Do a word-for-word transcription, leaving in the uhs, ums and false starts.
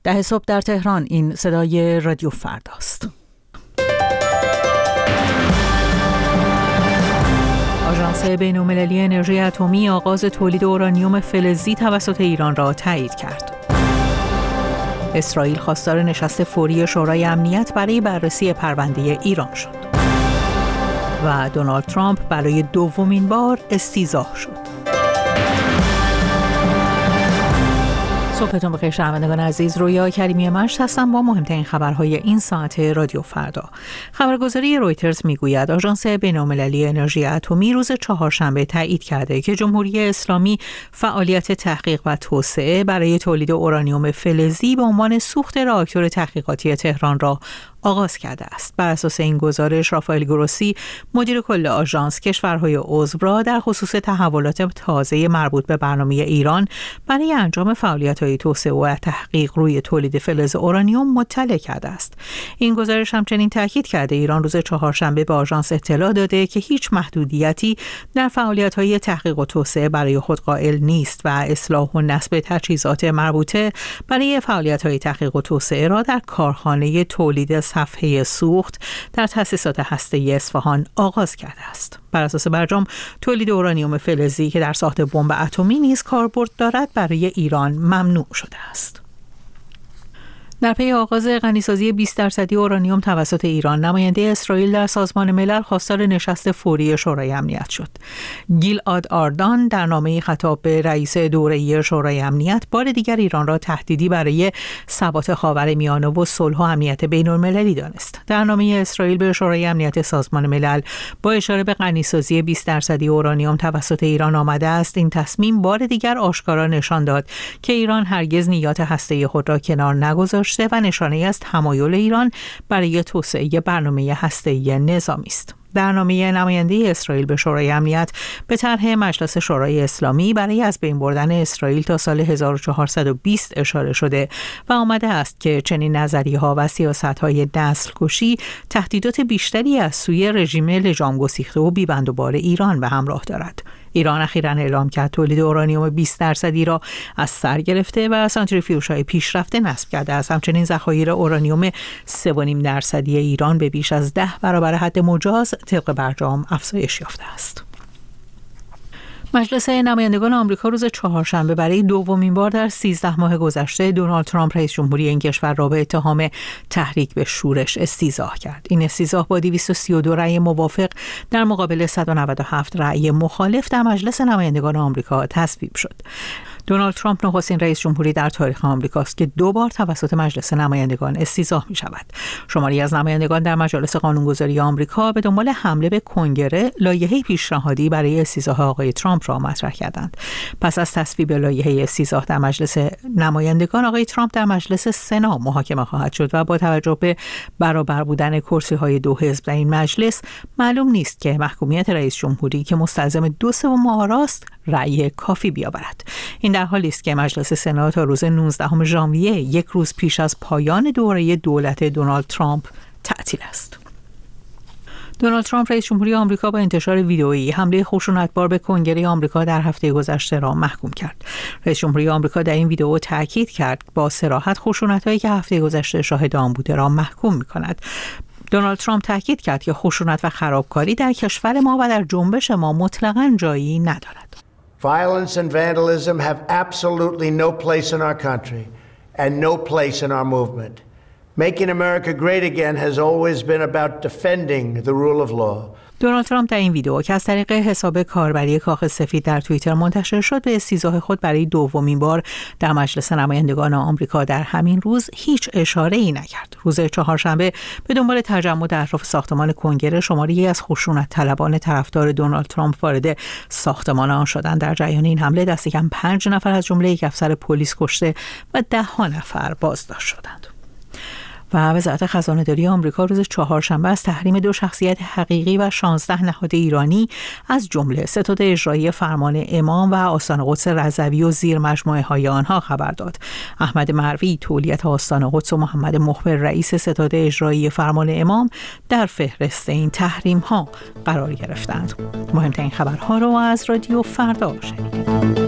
ده صبح در تهران. این صدای رادیو فرداست. آژانس بین‌المللی انرژی اتمی آغاز تولید اورانیوم فلزی توسط ایران را تایید کرد. اسرائیل خواستار نشست فوری شورای امنیت برای بررسی پرونده ایران شد. و دونالد ترامپ برای دومین بار استیضاح شد. صبحتون بخیر شنوندگان عزیز، رویا کریمی مشت هستم با مهمترین خبرهای این ساعت رادیو فردا. خبرگزاری رویترز میگوید آژانس بین‌المللی انرژی اتمی روز چهارشنبه تایید کرده که جمهوری اسلامی فعالیت تحقیق و توسعه برای تولید اورانیوم فلزی به عنوان سوخت راکتور تحقیقاتی تهران را آغاز کرده است. بر اساس این گزارش رافائل گروسی مدیر کل آژانس کشورهای عضو را در خصوص تحولات تازه مربوط به برنامه ایران برای انجام فعالیت‌های توسعه و تحقیق روی تولید فلز اورانیوم مطلع کرده است. این گزارش همچنین تاکید کرده ایران روز چهارشنبه به آژانس اطلاع داده که هیچ محدودیتی در فعالیت‌های تحقیق و توسعه برای خود قائل نیست و اصلاح و نصب تجهیزات مربوطه برای فعالیت‌های تحقیق و توسعه را در کارخانه تولید صفحه سوخت در تأسیسات هسته‌ای اصفهان آغاز کرده است. بر اساس برجام تولید اورانیوم فلزی که در ساخت بمب اتمی نیز کاربرد دارد برای ایران ممنوع شده است. در پی آغاز غنیسازی بیست درصدی اورانیوم توسط ایران، نماینده اسرائیل در سازمان ملل خواستار نشست فوری شورای امنیت شد. گیلعاد آردان در نامه‌ای خطاب به رئیس دوره‌ای شورای امنیت بار دیگر ایران را تهدیدی برای ثبات خاورمیانه و صلح و امنیت بین‌المللی دانست. در نامه اسرائیل به شورای امنیت سازمان ملل با اشاره به غنیسازی بیست درصدی اورانیوم توسط ایران آمده است این تصمیم بار دیگر آشکارا نشان داد که ایران هرگز نیات هسته‌ای خود را کنار نگذاشت و نشانه از تمایل ایران برای توسعه برنامه هسته‌ای نظامی است. در نامه نماینده اسرائیل به شورای امنیت به طرح مجلس شورای اسلامی برای از بین بردن اسرائیل تا سال هزار و چهارصد و بیست اشاره شده و آمده است که چنین نظریه‌ها و سیاست‌های نسل‌کشی تهدیدات بیشتری از سوی رژیم لجام گسیخته و بی‌بندوبار ایران به همراه دارد. ایران اخیراً اعلام کرد تولید اورانیوم بیست درصدی را از سر گرفته و سانتریفیوژهای پیشرفته نصب کرده است. همچنین ذخایر اورانیوم سه و نیم درصدی ایران به بیش از ده برابر حد مجاز طبق برجام افزایش یافته است. مجلس نمایندگان آمریکا روز چهارشنبه برای دومین بار در سیزده ماه گذشته دونالد ترامپ رئیس جمهوری این کشور را به اتهام تحریک به شورش استیضاح کرد. این استیضاح با دویست و سی و دو رأی موافق در مقابل صد و نود و هفت رأی مخالف در مجلس نمایندگان آمریکا تصویب شد. دونالد ترامپ نخستین رئیس جمهوری در تاریخ آمریکاست که دو بار توسط مجلس نمایندگان استیضاح می شود. شماری از نمایندگان در مجالس قانونگذاری آمریکا به دنبال حمله به کنگره لایحه پیشنهادی برای استیضاح آقای ترامپ را مطرح کردند. پس از تصویب لایحه استیضاح در مجلس نمایندگان، آقای ترامپ در مجلس سنا محاکمه خواهد شد و با توجه به برابر بودن کرسی‌های دو حزب در این مجلس معلوم نیست که محکومیت رئیس جمهوری که مستلزم دو سوم آراست رأی کافی بیاورد. این در حالی است که مجلس سنا تا روز نوزدهم ژانویه، یک روز پیش از پایان دوره دولت دونالد ترامپ، تعطیل است. دونالد ترامپ رئیس جمهوری آمریکا با انتشار ویدئویی حمله خشونتبار به کنگره آمریکا در هفته گذشته را محکوم کرد. رئیس جمهوری آمریکا در این ویدئو تاکید کرد با صراحت خشونت‌هایی که هفته گذشته شاهد آن بوده را محکوم می‌کند. دونالد ترامپ تاکید کرد که خشونت و خرابکاری در کشور ما و در جنبش ما مطلقاً جایی ندارد. Violence and vandalism have absolutely no place in our country and no place in our movement. Making America great again has always been about defending the rule of law. دونالد ترامپ در این ویدئو که از طریق حساب کاربری کاخ سفید در توییتر منتشر شد به استیضاح خود برای دومین بار در مجلس نمایندگان آمریکا در همین روز هیچ اشاره‌ای نکرد. روز چهارشنبه به دنبال تجمع در اطراف ساختمان کنگره شماری از خشونت طلبان طرفدار دونالد ترامپ وارد ساختمان آن شدند. در جریان این حمله دست کم پنج نفر از جمله یک افسر پلیس کشته و ده ها نفر بازداشت شدند. و وزارت خزانه‌داری آمریکا روز چهارشنبه از تحریم دو شخصیت حقیقی و شانزده نهاد ایرانی از جمله ستاد اجرایی فرمان امام و آستان قدس رضوی و زیر مجموعه‌های آنها خبر داد. احمد مروی تولیت آستان قدس و محمد مخبر رئیس ستاد اجرایی فرمان امام در فهرست این تحریم‌ها قرار گرفتند. مهمترین خبرها رو از رادیو فردا شنیدید.